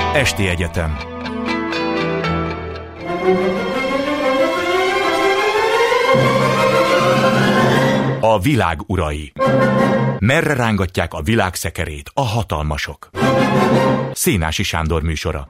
Esti Egyetem. A világ urai. Merre rángatják a világ szekerét a hatalmasok? Szénási Sándor műsora.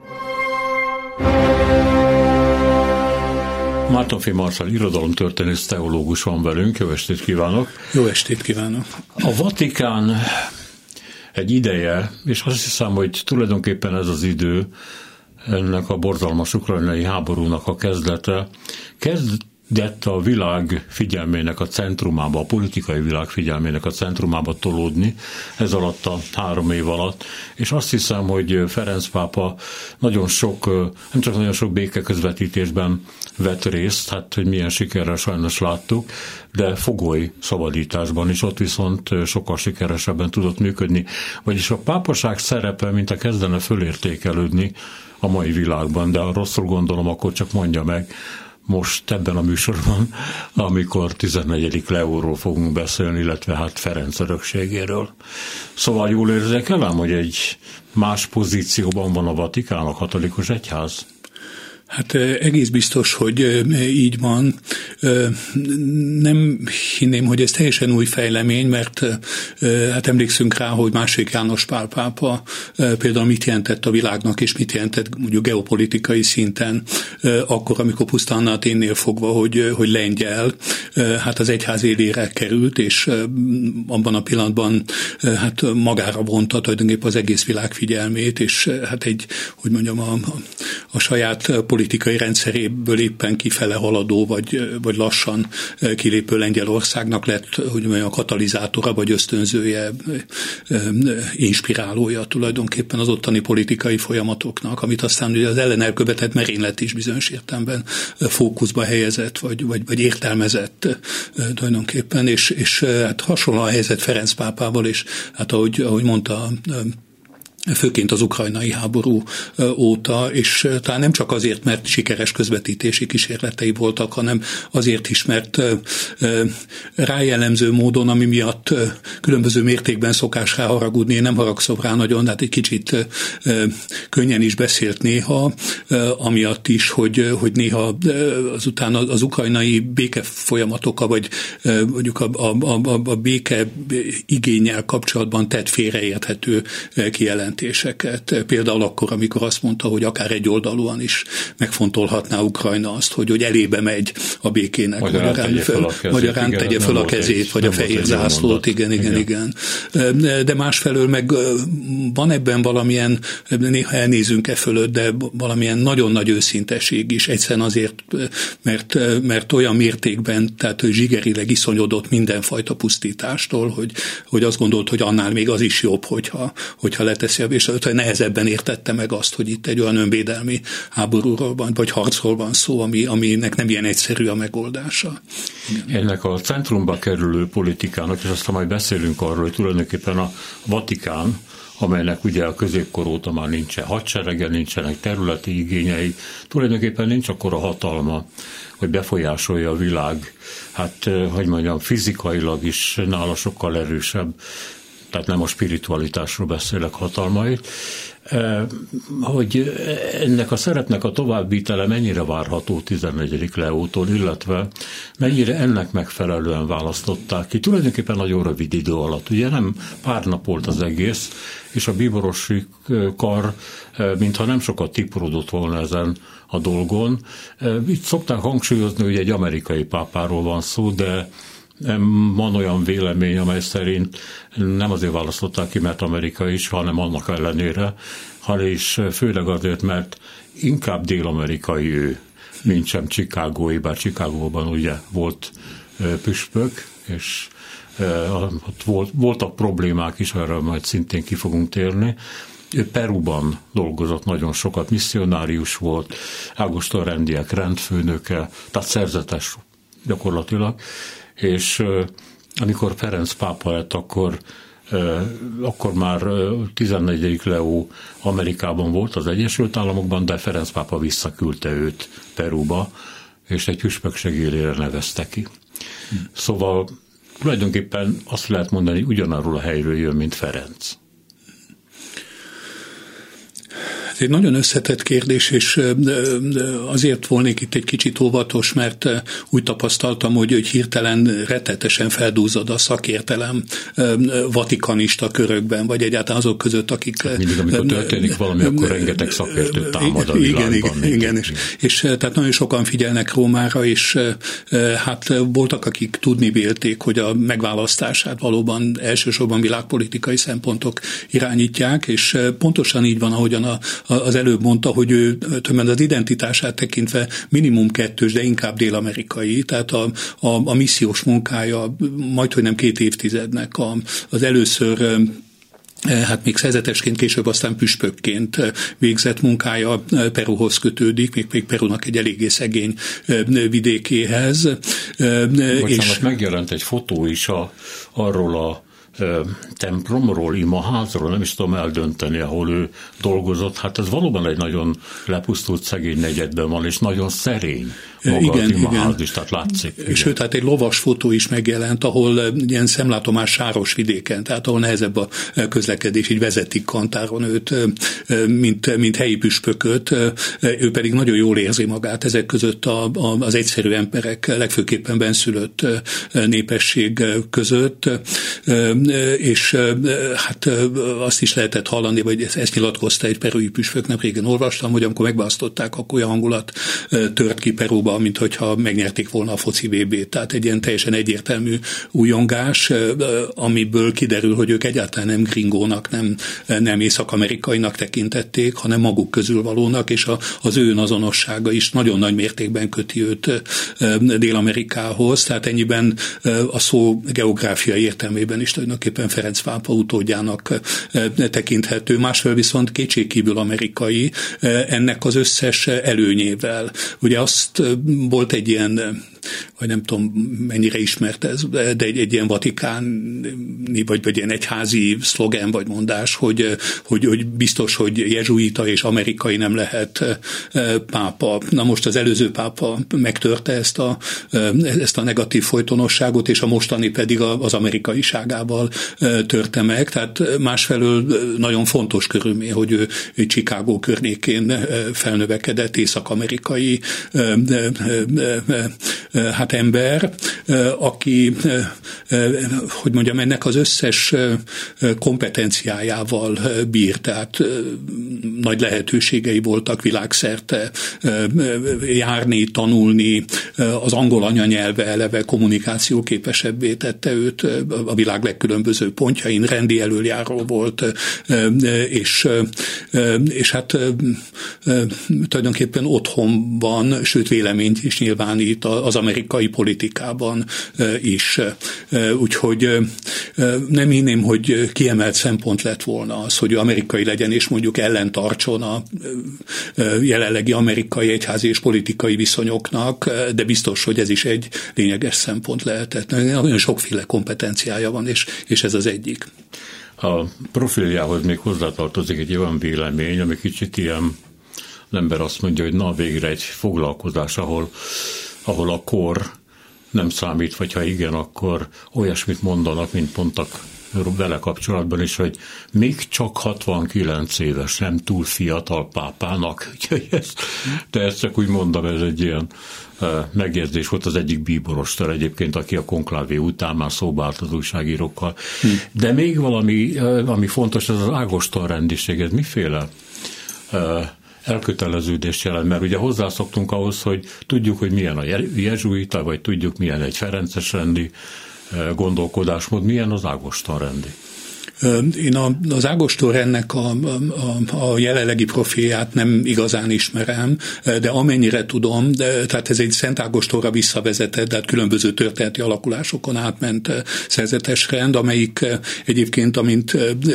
Mártonffy Marcell irodalomtörténész teológus van velünk. Jó estét kívánok! Jó estét kívánok! A Vatikán egy ideje, és azt hiszem, hogy tulajdonképpen ez az idő, ennek a borzalmas ukrajnai háborúnak a kezdete, kezdett a világ figyelmének a centrumába, a politikai világ figyelmének a centrumába tolódni ez alatt a 3 év alatt, és azt hiszem, hogy Ferenc pápa nagyon sok, nem csak nagyon sok békeközvetítésben vett részt, hát hogy milyen sikerrel sajnos láttuk, de fogoly szabadításban is ott viszont sokkal sikeresebben tudott működni. Vagyis a pápaság szerepe, mint a kezdene fölértékelődni a mai világban, de ha rosszul gondolom, akkor csak mondja meg, most ebben a műsorban, amikor 14. Leóról fogunk beszélni, illetve hát Ferenc örökségéről. Szóval jól érzékelem, hogy egy más pozícióban van a Vatikán, a katolikus egyház? Hát egész biztos, hogy így van. Nem hinném, hogy ez teljesen új fejlemény, mert hát emlékszünk rá, hogy II. János Pál pápa például mit jelentett a világnak, és mit jelentett mondjuk geopolitikai szinten, akkor, amikor pusztán Athénnél fogva, hogy lengyel, hát az egyház élére került, és abban a pillanatban hát magára vonta tulajdonképpen az egész világ figyelmét, és hát hogy mondjam, a saját politikai rendszeréből éppen kifele haladó, vagy lassan kilépő Lengyelországnak lett, hogy mondjam, a katalizátora, vagy ösztönzője, inspirálója tulajdonképpen az ottani politikai folyamatoknak, amit aztán ugye az ellen elkövetett merénylet is bizonyos értelemben fókuszba helyezett, vagy értelmezett tulajdonképpen, és hát hasonló a helyzet Ferenc pápával, és hát ahogy mondta, főként az ukrajnai háború óta, és talán nem csak azért, mert sikeres közvetítési kísérletei voltak, hanem azért is, mert rájellemző módon, ami miatt különböző mértékben szokás rá haragudni, én nem haragszom rá nagyon, de hát egy kicsit könnyen is beszélt néha, amiatt is, hogy néha azután az ukrajnai béke folyamatokkal, vagy mondjuk a béke igénnyel kapcsolatban tett félreérthető kijelentéseket. Például akkor, amikor azt mondta, hogy akár egyoldalúan is megfontolhatná Ukrajna azt, hogy elébe megy a békének. Magyarán tegye föl a kezét, vagy a fehér zászlót. Igen. De másfelől meg van ebben valamilyen, néha elnézünk fölött, de valamilyen nagyon nagy őszinteség is. Egyszerűen azért, mert olyan mértékben, tehát hogy zsigerileg iszonyodott mindenfajta pusztítástól, hogy azt gondolt, hogy annál még az is jobb, hogyha leteszi, és nehezebben értette meg azt, hogy itt egy olyan önvédelmi háborúról van, vagy harcról van szó, aminek nem ilyen egyszerű a megoldása. Igen. Ennek a centrumba kerülő politikának, és aztán majd beszélünk arról, hogy tulajdonképpen a Vatikán, amelynek ugye a középkor óta már nincsen hadserege, nincsenek területi igényei, tulajdonképpen nincs akkora hatalma, hogy befolyásolja a világ, hát, hogy mondjam, fizikailag is nála sokkal erősebb, tehát nem a spiritualitásról beszélek hatalmait, hogy ennek a szerepnek a továbbvitele mennyire várható 14. Leótól, illetve mennyire ennek megfelelően választották ki. Tulajdonképpen nagyon rövid idő alatt, ugye nem pár nap volt az egész, és a bíborosi kar mintha nem sokat tiporodott volna ezen a dolgon. Itt szokták hangsúlyozni, hogy egy amerikai pápáról van szó, de van olyan vélemény, amely szerint nem azért választották ki, mert amerikai is, hanem annak ellenére, hanem is főleg azért, mert inkább dél-amerikai ő, mint sem chicagói, bár Chicagóban ugye volt püspök, és voltak problémák is, arra majd szintén ki fogunk térni. Ő Peruban dolgozott nagyon sokat, misszionárius volt, Ágoston rendiek rendfőnöke, tehát szerzetes gyakorlatilag, és amikor Ferenc pápa lett, akkor már 14. Leó Amerikában volt, az Egyesült Államokban, de Ferenc pápa visszaküldte őt Peruba, és egy püspökség élére nevezte ki. Szóval tulajdonképpen azt lehet mondani, ugyanarról a helyről jön, mint Ferenc. Ez egy nagyon összetett kérdés, és azért volnék itt egy kicsit óvatos, mert úgy tapasztaltam, hogy hirtelen rettetesen feldúzzad a szakértelem vatikanista körökben, vagy egyáltalán azok között, akik... Mindig, amikor történik valami, akkor rengeteg szakértő támad a világban. Igen, és tehát nagyon sokan figyelnek Rómára, és hát voltak, akik tudni vélték, hogy a megválasztását valóban elsősorban világpolitikai szempontok irányítják, és pontosan így van, ahogyan az előbb mondta, hogy ő az identitását tekintve minimum kettős, de inkább dél-amerikai, tehát a missziós munkája majdhogy nem 2 évtizednek az először hát még szerzetesként, később aztán püspökként végzett munkája Peruhoz kötődik, még Perunak egy eléggé szegény vidékéhez. És megjelent egy fotó is arról a templomról, imaházról, nem is tudom eldönteni, ahol ő dolgozott. Hát ez valóban egy nagyon lepusztult szegény negyedben van, és nagyon szerény maga az imaház is, tehát látszik. És sőt, hát egy lovas fotó is megjelent, ahol ilyen szemlátomás sáros vidéken, tehát ahol nehezebb a közlekedés, így vezetik kantáron őt, mint helyi püspököt, ő pedig nagyon jól érzi magát ezek között az egyszerű emberek, legfőképpen benszülött népesség között, és hát azt is lehetett hallani, vagy ezt nyilatkozta egy perui püspök, nem régen olvastam, hogy amikor megválasztották, akkor olyan hangulat tört ki Peruba, mint hogyha megnyerték volna a foci VB-t. Tehát egy ilyen teljesen egyértelmű újongás, amiből kiderül, hogy ők egyáltalán nem gringónak, nem észak-amerikainak tekintették, hanem maguk közül valónak, és az ő önazonossága is nagyon nagy mértékben köti őt Dél-Amerikához. Tehát ennyiben a szó geográfiai értelmében is tulajdonképpen Ferenc pápa utódjának tekinthető. Másfelől viszont kétségkívül amerikai, ennek az összes előnyével. Ugye azt volt egy ilyen, vagy nem tudom mennyire ismert ez, de egy ilyen vatikáni, vagy ilyen egyházi szlogen, vagy mondás, hogy biztos, hogy jezsuita és amerikai nem lehet pápa. Na most az előző pápa megtörte ezt a negatív folytonosságot, és a mostani pedig az amerikaiságával törte meg. Tehát másfelől nagyon fontos körülmény, hogy ő Chicago környékén felnövekedett észak-amerikai hát ember, aki, hogy mondjam, ennek az összes kompetenciájával bír, tehát nagy lehetőségei voltak világszerte járni, tanulni, az angol anyanyelve eleve kommunikációképesebbé tette őt a világ legkülönbözőbb pontjain, rendi elöljáró volt, és hát tulajdonképpen otthonban, sőt véleményt is nyilvánít az amerikai politikában is. Úgyhogy nem hinném, hogy kiemelt szempont lett volna az, hogy ő amerikai legyen, és mondjuk ellentartson a jelenlegi amerikai egyházi és politikai viszonyoknak, de biztos, hogy ez is egy lényeges szempont lehetett. Nagyon sokféle kompetenciája van, és ez az egyik. A profiljához még hozzátartozik egy olyan vélemény, ami kicsit ilyen, az ember azt mondja, hogy na végre egy foglalkozás, ahol a kor nem számít, vagy ha igen, akkor olyasmit mondanak, mint mondtak vele kapcsolatban is, hogy még csak 69 éves, nem túl fiatal pápának. De ezt csak úgy mondom, ez egy ilyen megjegyzés volt az egyik bíborostal egyébként, aki a konklávé után már szóba állt az újságírókkal. De még valami, ami fontos, az Ágoston rendiség, ez miféle elköteleződés jelent, mert ugye hozzászoktunk ahhoz, hogy tudjuk, hogy milyen a jezsuita, vagy tudjuk, milyen egy ferences rendi gondolkodásmód, milyen az Ágoston rendi. Én az Ágoston rendnek a jelenlegi profilját nem igazán ismerem, de amennyire tudom, tehát ez egy Szent Ágostonra visszavezetett, tehát különböző történeti alakulásokon átment szerzetes rend, amelyik egyébként, amint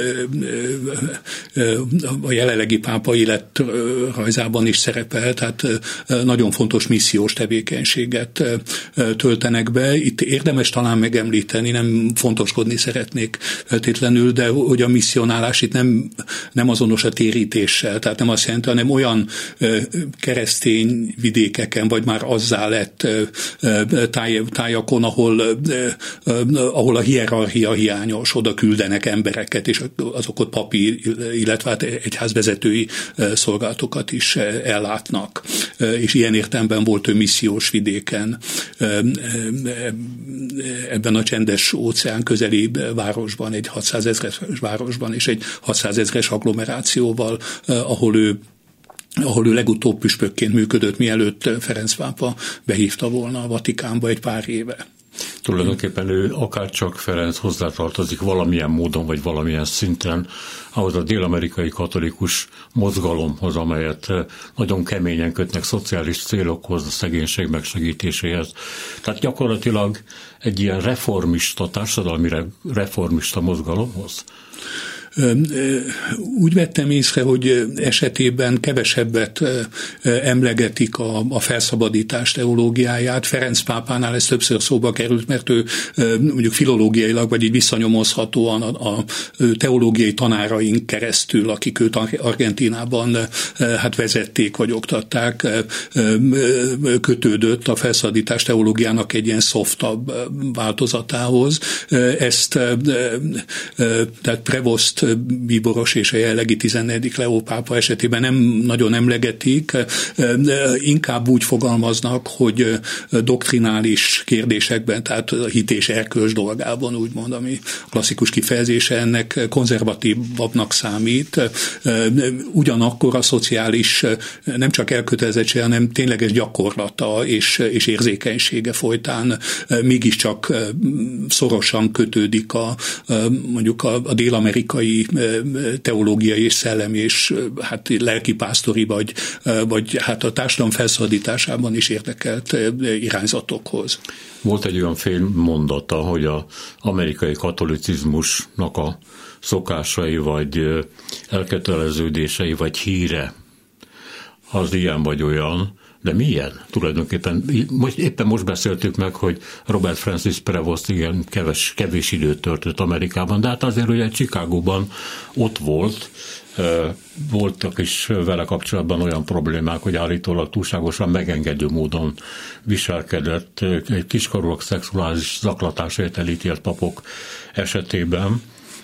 a jelenlegi pápa életrajzában is szerepel, tehát nagyon fontos missziós tevékenységet töltenek be. Itt érdemes talán megemlíteni, nem fontoskodni szeretnék feltétlenül, de hogy a misszionálás itt nem azonos a térítéssel, tehát nem azt jelenti, hanem olyan keresztény vidékeken, vagy már azzá lett tájakon, ahol a hierarchia hiányos, oda küldenek embereket, és azok ott papi, illetve hát egyházvezetői szolgálatokat is ellátnak. És ilyen értelemben volt ő missziós vidéken, ebben a csendes óceán közeli városban, egy 600 000-es városban, és egy 600 000-es agglomerációval, ahol ő legutóbb püspökként működött, mielőtt Ferenc pápa behívta volna a Vatikánba egy pár éve. Tulajdonképpen ő akárcsak Ferenc hozzátartozik valamilyen módon, vagy valamilyen szinten ahhoz a dél-amerikai katolikus mozgalomhoz, amelyet nagyon keményen kötnek szociális célokhoz, a szegénység megsegítéséhez. Tehát gyakorlatilag egy ilyen reformista, társadalmi reformista mozgalomhoz. Úgy vettem észre, hogy esetében kevesebbet emlegetik a felszabadítás teológiáját. Ferenc pápánál ez többször szóba került, mert ő mondjuk filológiailag, vagy így visszanyomozhatóan a teológiai tanáraink keresztül, akik őt Argentínában hát vezették, vagy oktatták, kötődött a felszabadítás teológiának egy ilyen szoftabb változatához. Ezt tehát Prevost Bíboros és a jellegi 14. Leó pápa esetében nem nagyon emlegetik, inkább úgy fogalmaznak, hogy doktrinális kérdésekben, tehát a hit és erkölcs dolgában, úgymond, ami klasszikus kifejezése ennek, konzervatívabbnak számít. Ugyanakkor a szociális nem csak elkötelezettsége, hanem tényleges gyakorlata és érzékenysége folytán mégiscsak szorosan kötődik mondjuk a dél-amerikai teológiai és szellemi és hát lelkipásztori vagy hát a társadalom felszabadításában is érdekelt irányzatokhoz. Volt egy olyan fél mondata, hogy az amerikai katolicizmusnak a szokásai, vagy elköteleződései, vagy híre az ilyen vagy olyan, de milyen? Tulajdonképpen éppen most beszéltük meg, hogy Robert Francis Prevost igen kevés időt töltött Amerikában, de hát azért ugye Chicagóban ott volt, voltak is vele kapcsolatban olyan problémák, hogy állítólag túlságosan megengedő módon viselkedett egy kiskorúak szexuális zaklatásért elítélt papok esetében.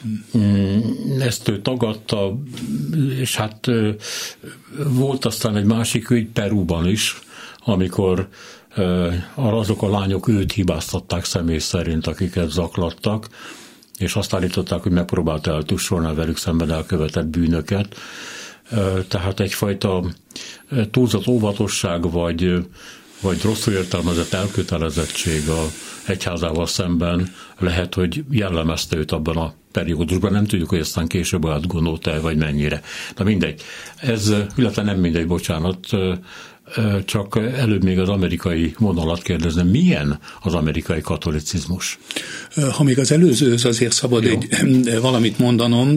Ezt ő tagadta, és hát volt aztán egy másik ügy Perúban is, amikor azok a lányok őt hibáztatták személy szerint, akiket zaklattak, és azt állították, hogy megpróbálta eltussolni a velük szemben elkövetett bűnöket. Tehát egyfajta túlzott óvatosság, vagy rosszul értelmezett elkötelezettség a egyházával szemben lehet, hogy jellemezte őt abban a periódusban. Nem tudjuk, hogy aztán később átgondolta, vagy mennyire. Na mindegy. Ez, illetve nem mindegy, bocsánat, csak előbb még az amerikai vonalat kérdezem, milyen az amerikai katolicizmus? Ha még az előzőhöz azért szabad valamit mondanom,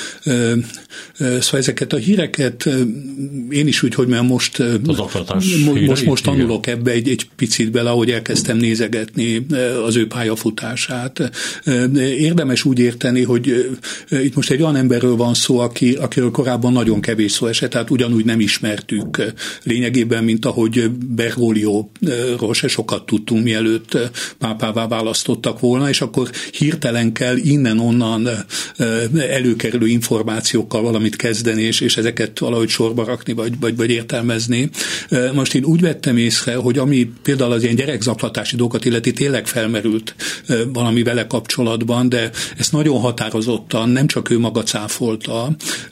szóval ezeket a híreket én is úgy, hogy már most tanulok ebbe egy picit bele, ahogy elkezdtem nézegetni az ő pályafutását. Érdemes úgy érteni, hogy itt most egy olyan emberről van szó, akiről korábban nagyon kevés szó esett, tehát ugyanúgy nem ismertük lényegében, mint ahogy Bergoglio-ról se sokat tudtunk, mielőtt pápává választottak volna, és akkor hirtelen kell innen-onnan előkerülő információkkal valamit kezdeni, és ezeket valahogy sorba rakni, vagy értelmezni. Most én úgy vettem észre, hogy ami például az ilyen gyerekzaklatási dolgokat illeti, tényleg felmerült valami vele kapcsolatban, de ezt nagyon határozottan nem csak ő maga cáfolta,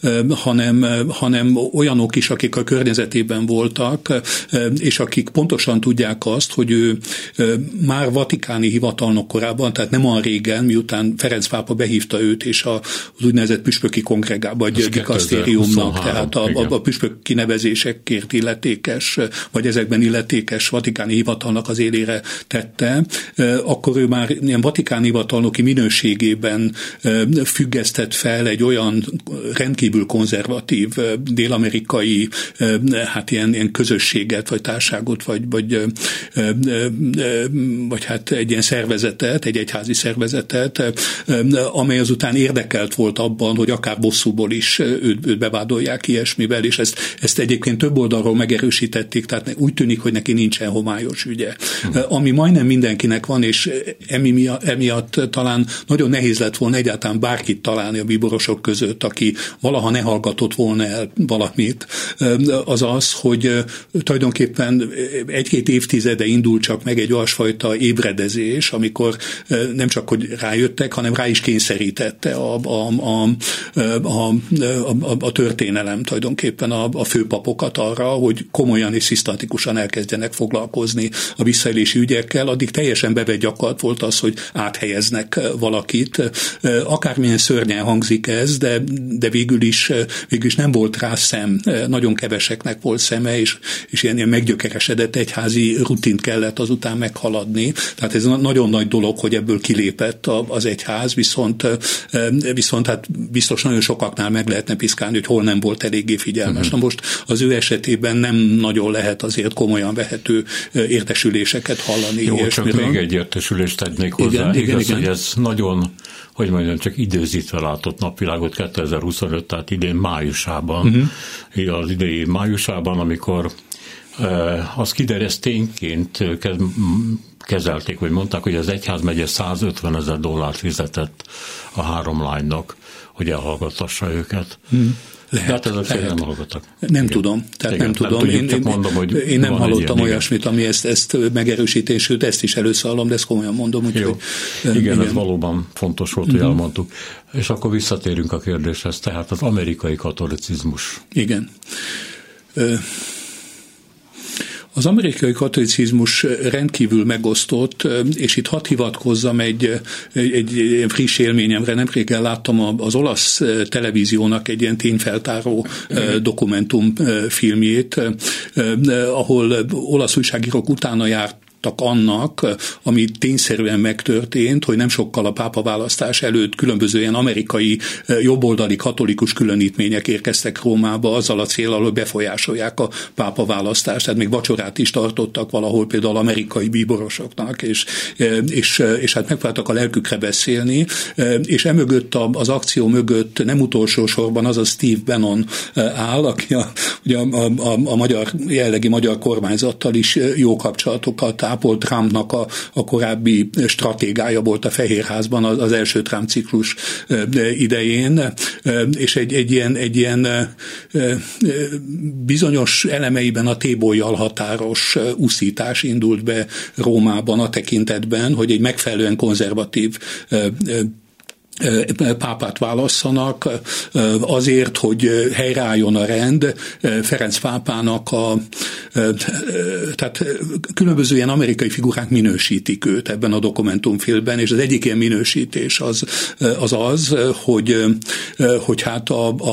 hanem olyanok is, akik a környezetében voltak, és akik pontosan tudják azt, hogy ő már vatikáni hivatalnok korában, tehát nem olyan régen, miután Ferenc pápa behívta őt, és az úgynevezett püspöki kongregálba, vagy dikasztériumnak, tehát a püspök kinevezésekért illetékes, vagy ezekben illetékes vatikáni hivatalnak az élére tette, akkor ő már ilyen vatikáni hivatalnoki minőségében függesztett fel egy olyan rendkívül konzervatív dél-amerikai, hát ilyen közös közösséget, vagy társágot, vagy hát egy ilyen szervezetet, egy egyházi szervezetet, amely azután érdekelt volt abban, hogy akár bosszúból is őt bevádolják ilyesmivel, és ezt egyébként több oldalról megerősítették, tehát úgy tűnik, hogy neki nincsen homályos ügye. Ami majdnem mindenkinek van, és emiatt talán nagyon nehéz lett volna egyáltalán bárkit találni a bíborosok között, aki valaha ne hallgatott volna el valamit, az az, hogy tulajdonképpen egy-két évtizede indult csak meg egy olyasfajta ébredezés, amikor nem csak, hogy rájöttek, hanem rá is kényszerítette a történelem tulajdonképpen a főpapokat arra, hogy komolyan és szisztematikusan elkezdjenek foglalkozni a visszaélési ügyekkel. Addig teljesen bevett gyakorlat volt az, hogy áthelyeznek valakit. Akármilyen szörnyen hangzik ez, de végül is nem volt rá szem. Nagyon keveseknek volt szeme, és ilyen meggyökeresedett egyházi rutint kellett azután meghaladni. Tehát ez nagyon nagy dolog, hogy ebből kilépett az egyház, viszont hát biztos nagyon sokaknál meg lehetne piszkálni, hogy hol nem volt eléggé figyelmes. Na most az ő esetében nem nagyon lehet azért komolyan vehető értesüléseket hallani. Jó, csak még egy értesülést tennék hozzá. Igaz, hogy ez nagyon, hogy mondjam, csak időzítve látott napvilágot 2025, tehát idén májusában, az idei májusában, amikor az kiderült tényként kezelték, vagy mondták, hogy az egyházmegye $150,000 fizetett a 3 lánynak, hogy elhallgattassa őket. Lehet, de hát ezek nem hallgattak. Nem tudom. Tehát nem tudom. Én nem hallottam olyasmit, ami ezt megerősítés, sőt, ezt is először hallom, de ezt komolyan mondom. Jó. Igen, ez valóban fontos volt, hogy elmondtuk. És akkor visszatérünk a kérdéshez, tehát az amerikai katolicizmus. Igen. Az amerikai katolicizmus rendkívül megosztott, és itt hadd hivatkozzam egy friss élményemre. Nemrégen láttam az olasz televíziónak egy ilyen tényfeltáró dokumentumfilmjét, ahol olasz újságírók utána járt annak, ami tényszerűen megtörtént, hogy nem sokkal a pápaválasztás előtt különböző ilyen amerikai jobboldali katolikus különítmények érkeztek Rómába azzal a céllal, hogy befolyásolják a pápaválasztást. Tehát még vacsorát is tartottak valahol például amerikai bíborosoknak, és hát megpróbáltak a lelkükre beszélni, és emögött az akció mögött nem utolsó sorban az a Steve Bannon áll, aki a jellegi magyar kormányzattal is jó kapcsolatokat ápolt. Trumpnak a korábbi stratégája volt a Fehérházban az első Trump ciklus idején, és egy ilyen bizonyos elemeiben a tébollyal határos úszítás indult be Rómában a tekintetben, hogy egy megfelelően konzervatív pápát válasszanak azért, hogy helyreálljon a rend. Ferenc pápának tehát különböző ilyen amerikai figurák minősítik őt ebben a dokumentumfilmben, és az egyik ilyen minősítés az, hogy hát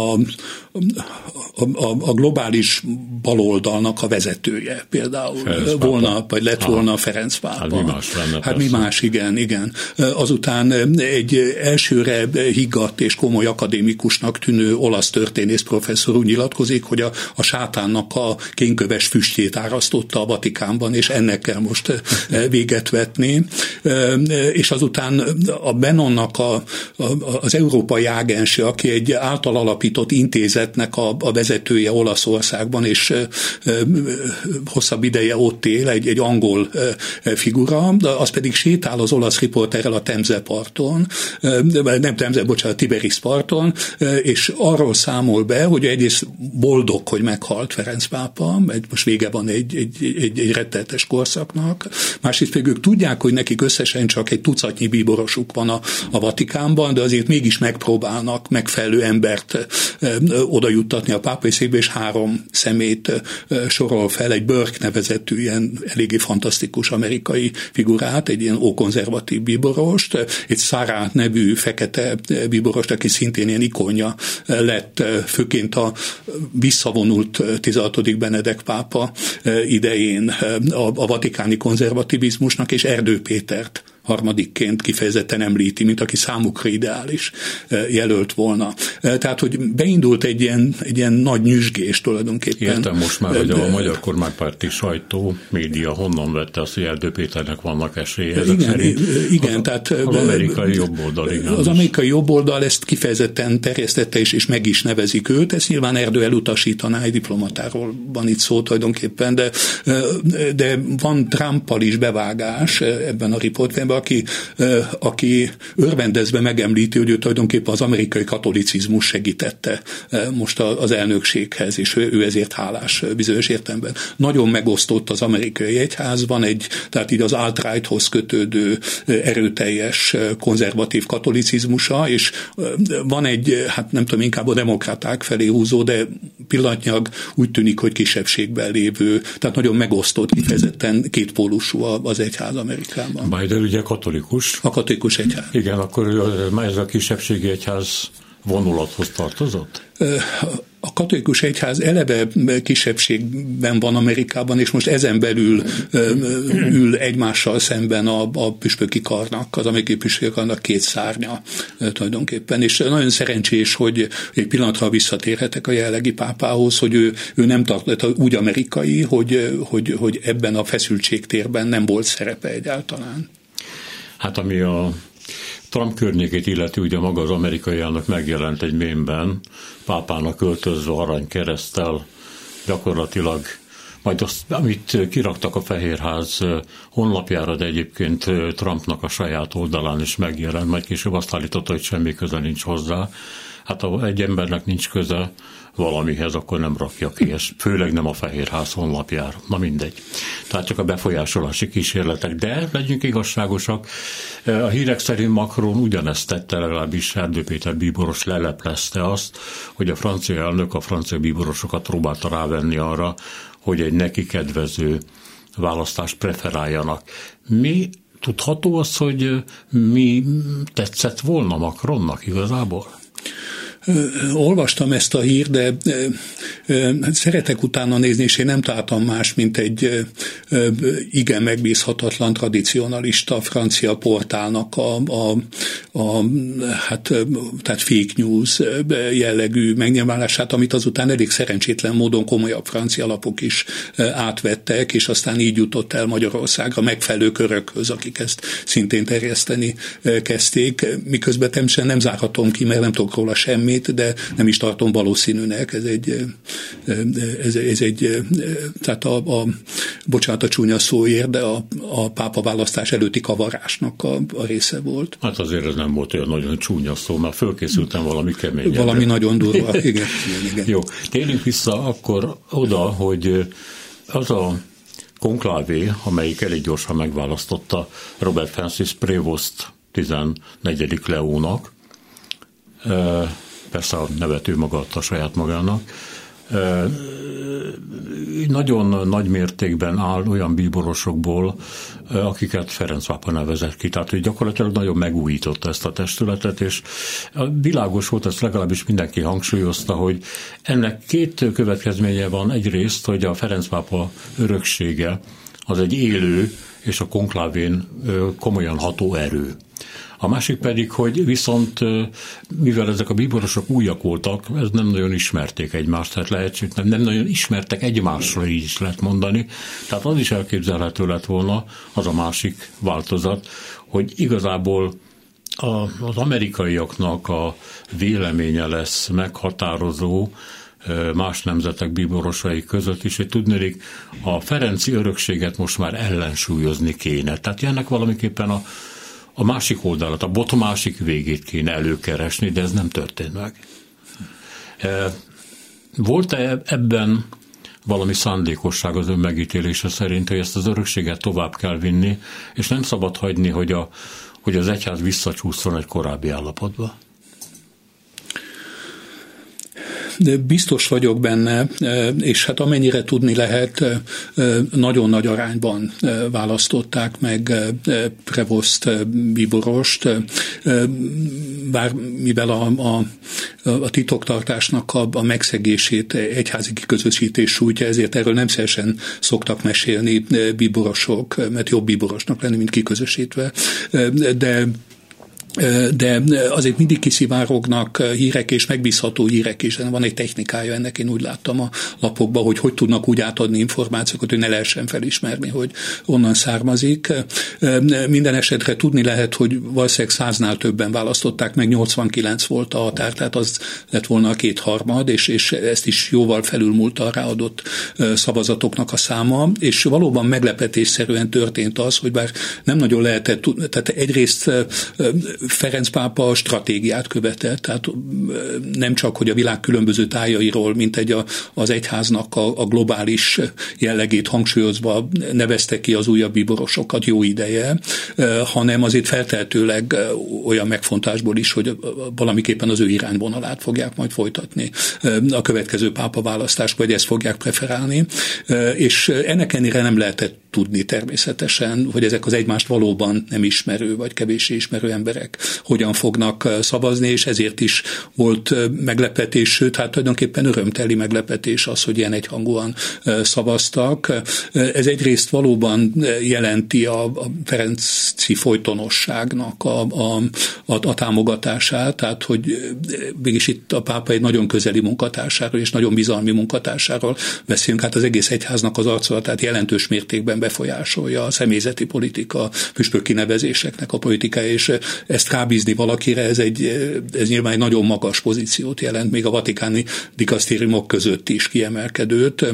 a globális baloldalnak a vezetője például volna, vagy lett volna Ferenc pápa. Hát mi más, igen. Azután egy elsőre higgadt és komoly akadémikusnak tűnő olasz történész professzor úgy nyilatkozik, hogy a sátánnak a kénköves füstjét árasztotta a Vatikánban, és ennek kell most véget vetni. És azután a Bannonnak az európai ágense, aki egy által alapított intézetnek a vezetője Olaszországban, és hosszabb ideje ott él, egy angol figura, az pedig sétál az olasz riporterrel a Temze parton, a Tiberis parton, és arról számol be, hogy egyrészt boldog, hogy meghalt Ferenc pápa, mert most vége van egy rettenetes korszaknak, másrészt pedig ők tudják, hogy nekik összesen csak egy tucatnyi bíborosuk van a Vatikánban, de azért mégis megpróbálnak megfelelő embert oda juttatni a pápai székbe, és 3 szemét sorol fel, egy Burke nevezetű ilyen eléggé fantasztikus amerikai figurát, egy ilyen ókonzervatív bíborost, egy Sarah nevű fekete bíborost, aki szintén ilyen ikonja lett, főként a visszavonult 16. Benedek pápa idején a vatikáni konzervativizmusnak, és Erdő Pétert harmadikként kifejezetten említi, mint aki számukra ideális jelölt volna. Tehát, hogy beindult egy ilyen nagy nyüzsgés tulajdonképpen. Értem most már, hogy a magyar kormánypárti sajtó, média honnan vette azt, hogy Erdő Péternek vannak esélye. Igen, tehát az amerikai jobboldal, igen. Az amerikai jobboldal ezt kifejezetten terjesztette, és meg is nevezik őt. Ezt nyilván Erdő elutasítaná, egy diplomatáról van itt szó tulajdonképpen, de van Trumpal is bevágás ebben a riportben, aki örvendezve megemlíti, hogy ő tulajdonképpen az amerikai katolicizmus segítette most az elnökséghez, és ő ezért hálás bizonyos értelemben. Nagyon megosztott az amerikai egyház, van tehát így az alt-righthoz kötődő erőteljes konzervatív katolicizmusa, és van hát nem tudom, inkább a demokraták felé húzó, de pillanatnyilag úgy tűnik, hogy kisebbségben lévő, tehát nagyon megosztott, kifejezetten kétpólusú az egyház Amerikában. Biden ugye katolikus. A katolikus egyház. Igen, akkor ez a kisebbségi egyház vonulathoz tartozott? A katolikus egyház eleve kisebbségben van Amerikában, és most ezen belül ül egymással szemben a püspöki karnak, az amerikai püspöki karnak két szárnya tulajdonképpen. És nagyon szerencsés, hogy egy pillanatra visszatérhetek a jelenlegi pápához, hogy ő nem tart úgy amerikai, hogy ebben a feszültségtérben nem volt szerepe egyáltalán. Hát ami a Trump környékét illeti, ugye maga az amerikai elnök megjelent egy mémben, pápának öltözve aranykereszttel, gyakorlatilag majd azt, amit kiraktak a Fehérház honlapjára, de egyébként Trumpnak a saját oldalán is megjelent, majd később azt állította, hogy semmi köze nincs hozzá. Hát ha egy embernek nincs köze valamihez, akkor nem rakja ki, és főleg nem a Fehérház honlapjára. Na mindegy. Tehát csak a befolyásolási kísérletek. De legyünk igazságosak, a hírek szerint Macron ugyanezt tette, legalábbis Erdő Péter bíboros leleplezte azt, hogy a francia elnök a francia bíborosokat próbálta rávenni arra, hogy egy neki kedvező választást preferáljanak. Mi tudható az, hogy mi tetszett volna Macronnak igazából? Olvastam ezt a hírt, de szeretek utána nézni, és én nem találtam más, mint egy igen megbízhatatlan tradicionalista francia portálnak tehát fake news jellegű megnyilvánulását, amit azután elég szerencsétlen módon komolyabb francia lapok is átvettek, és aztán így jutott el Magyarországra megfelelő körökhöz, akik ezt szintén terjeszteni kezdték, miközben természetesen nem zárhatom ki, mert nem tudok róla semmit, de nem is tartom valószínűnek. Ez egy tehát bocsánat a csúnya szóért, de a pápa választás előtti kavarásnak a része volt. Hát azért ez nem volt olyan nagyon csúnya szó, mert fölkészültem valami keményen. Valami nagyon durva, igen. Jó, térjünk vissza akkor oda, hogy az a konklávé, amelyik elég gyorsan megválasztotta Robert Francis Prévost 14. Leónak, persze a nevet ő maga adta saját magának, nagyon nagy mértékben áll olyan bíborosokból, akiket Ferenc pápa nevezett ki. Tehát ő gyakorlatilag nagyon megújította ezt a testületet, és világos volt, ezt legalábbis mindenki hangsúlyozta, hogy ennek két következménye van. Egyrészt, hogy a Ferenc pápa öröksége az egy élő és a konklávén komolyan ható erő. A másik pedig, hogy viszont, mivel ezek a bíborosok újak voltak, ez nem nagyon ismerték egymást, tehát lehetséges, nem nagyon ismertek egymásra, így is lehet mondani. Tehát az is elképzelhető lett volna, az a másik változat, hogy igazából az amerikaiaknak a véleménye lesz meghatározó más nemzetek bíborosai között is, hogy tudnék, a ferenci örökséget most már ellensúlyozni kéne. Tehát ennek valamiképpen a másik oldalat, a bot másik végét kéne előkeresni, de ez nem történt meg. Volt-e ebben valami szándékosság az ön megítélése szerint, hogy ezt az örökséget tovább kell vinni, és nem szabad hagyni, hogy az egyház visszacsúszson egy korábbi állapotba? biztos vagyok benne, és hát amennyire tudni lehet, nagyon nagy arányban választották meg Prevost bíborost, bár mivel a titoktartásnak a megszegését egyházi kiközösítés sújtja, ezért erről nem szeresen szoktak mesélni bíborosok, mert jobb bíborosnak lenni, mint kiközösítve, de azért mindig kiszivárognak hírek és megbízható hírek is. Van egy technikája ennek, én úgy láttam a lapokban, hogy tudnak úgy átadni információkat, hogy ne lehessen felismerni, hogy onnan származik. Minden esetre tudni lehet, hogy valószínűleg 100-nál többen választották meg, 89 volt a határ, tehát az lett volna a 2/3, és ezt is jóval felülmúlta a ráadott szavazatoknak a száma, és valóban meglepetésszerűen történt az, hogy bár nem nagyon lehetett tudni, tehát egyrészt Ferenc pápa stratégiát követett, tehát nem csak, hogy a világ különböző tájairól, mint az egyháznak a globális jellegét hangsúlyozva nevezte ki az újabb bíborosokat jó ideje, hanem azért feltehetőleg olyan megfontásból is, hogy valamiképpen az ő irányvonalát fogják majd folytatni a következő pápa választáskor, vagy ezt fogják preferálni, és ennek ennyire nem lehetett tudni természetesen, hogy ezek az egymást valóban nem ismerő, vagy kevéssé ismerő emberek hogyan fognak szavazni, és ezért is volt meglepetés, sőt, hát tulajdonképpen örömteli meglepetés az, hogy ilyen egyhangúan szavaztak. Ez egyrészt valóban jelenti a ferenci folytonosságnak a támogatását, tehát, hogy mégis itt a pápa egy nagyon közeli munkatársáról és nagyon bizalmi munkatársáról beszélünk, hát az egész egyháznak az arcolatát jelentős mértékben befolyásolja a személyzeti politika, püspök kinevezéseknek a politikája, és ezt rábízni valakire, ez nyilván egy nagyon magas pozíciót jelent, még a vatikáni dikasztériumok között is kiemelkedőt.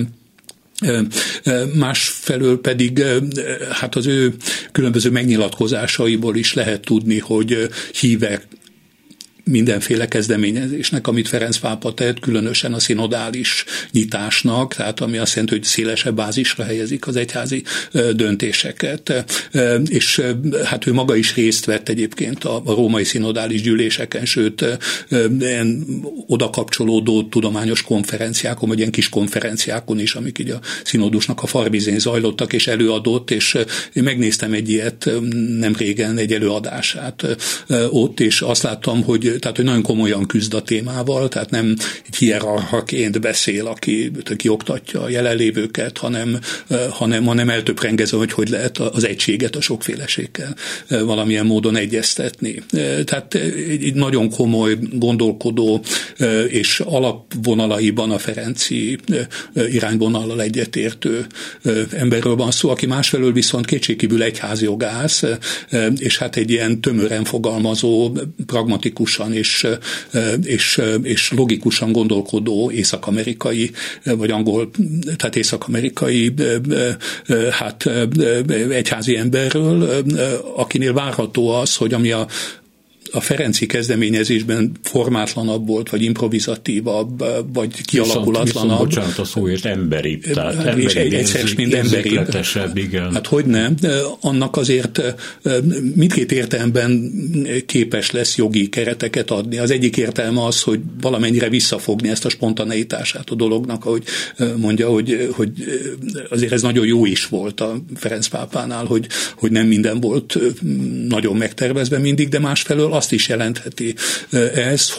Másfelől pedig hát az ő különböző megnyilatkozásaiból is lehet tudni, hogy hívek mindenféle kezdeményezésnek, amit Ferenc pápa tett, különösen a szinodális nyitásnak, tehát ami azt jelenti, hogy szélesebb bázisra helyezik az egyházi döntéseket. És hát ő maga is részt vett egyébként a római szinodális gyűléseken, sőt oda kapcsolódó tudományos konferenciákon, vagy ilyen kis konferenciákon is, amik így a szinodusnak a farvizén zajlottak, és előadott, és én megnéztem egy ilyet nem régen, egy előadását ott, és azt láttam, hogy nagyon komolyan küzd a témával, tehát nem egy hierarchaként beszél, aki kioktatja a jelenlévőket, hanem eltöprengező, hogy lehet az egységet a sokféleséggel valamilyen módon egyeztetni. Tehát egy nagyon komoly, gondolkodó és alapvonalaiban a ferenci irányvonallal egyetértő emberről van szó, aki másfelől viszont kétségkívül egyházjogász, és hát egy ilyen tömören fogalmazó, pragmatikusan és logikusan gondolkodó észak-amerikai, vagy angol, tehát észak-amerikai egyházi emberről, akinél várható az, hogy ami a ferenci kezdeményezésben formátlanabb volt, vagy improvizatívabb, vagy kialakulatlanabb. Viszont bocsánat a szóért, emberibb. Tehát és egyszer mind emberibb. Igen. Hát hogy nem, annak azért mindkét értelemben képes lesz jogi kereteket adni. Az egyik értelme az, hogy valamennyire visszafogni ezt a spontaneitását a dolognak, ahogy mondja, hogy azért ez nagyon jó is volt a Ferenc pápánál, hogy nem minden volt nagyon megtervezve mindig, de másfelől azt is jelentheti ez,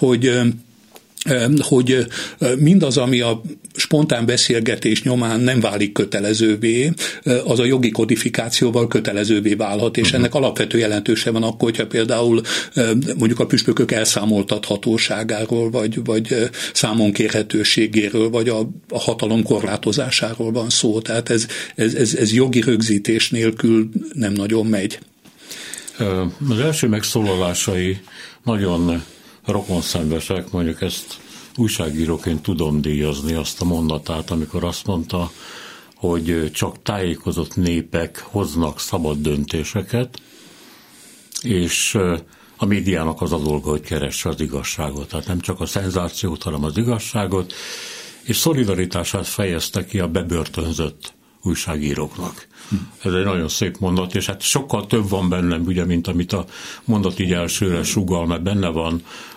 hogy mindaz, ami a spontán beszélgetés nyomán nem válik kötelezővé, az a jogi kodifikációval kötelezővé válhat, és ennek alapvető jelentőse van akkor, hogyha például mondjuk a püspökök elszámoltathatóságáról, vagy számonkérhetőségéről, vagy a hatalom korlátozásáról van szó. Tehát ez jogi rögzítés nélkül nem nagyon megy. Az első megszólalásai nagyon rokonszenvesek, mondjuk ezt újságíróként tudom díjazni azt a mondatát, amikor azt mondta, hogy csak tájékozott népek hoznak szabad döntéseket, és a médiának az a dolga, hogy keresse az igazságot. Tehát nem csak a szenzációt, hanem az igazságot, és szolidaritását fejezte ki a bebörtönzött újságíróknak. Ez egy nagyon szép mondat, és hát sokkal több van bennem, ugye, mint amit a mondat így elsőre sugall, mert benne van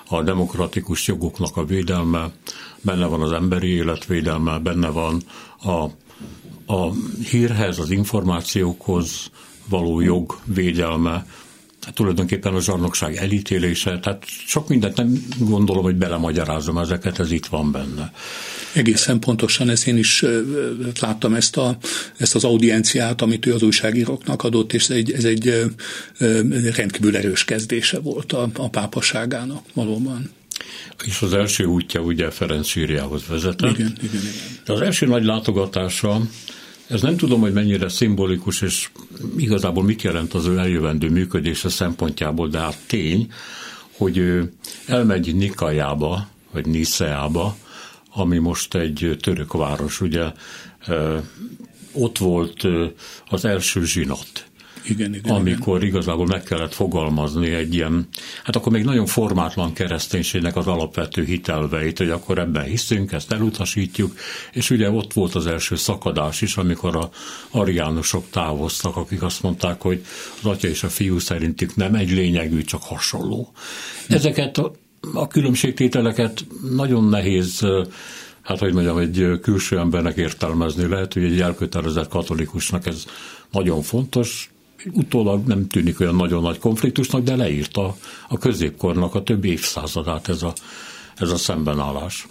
a demokratikus jogoknak a védelme, benne van az emberi élet védelme, benne van a hírhez, az információkhoz való jog védelme, tehát tulajdonképpen a zsarnokság elítélése, tehát sok mindent nem gondolom, hogy belemagyarázom ezeket, ez itt van benne. Egészen pontosan, ezt én is láttam ezt az audienciát, amit ő az újságíróknak adott, és ez egy rendkívül erős kezdése volt a pápaságának valóban. És az első útja ugye Ferenc sírjához vezetett. Igen. De az első nagy látogatása, ez nem tudom, hogy mennyire szimbolikus, és igazából mit jelent az ő eljövendő működése szempontjából, de hát tény, hogy ő elmegy Nikajába, vagy Niszeába, ami most egy török város, ugye ott volt az első zsinat. Igen, amikor igazából meg kellett fogalmazni egy ilyen, hát akkor még nagyon formátlan kereszténységnek az alapvető hitelveit, hogy akkor ebben hiszünk, ezt elutasítjuk, és ugye ott volt az első szakadás is, amikor az ariánusok távoztak, akik azt mondták, hogy az Atya és a Fiú szerintük nem egy lényegű, csak hasonló. Ezeket a különbségtételeket nagyon nehéz, hát hogy mondjam, egy külső embernek értelmezni. Lehet, hogy egy elkötelezett katolikusnak ez nagyon fontos, utólag nem tűnik olyan nagyon nagy konfliktusnak, de leírta a középkornak a több évszázadát ez a szembenállás.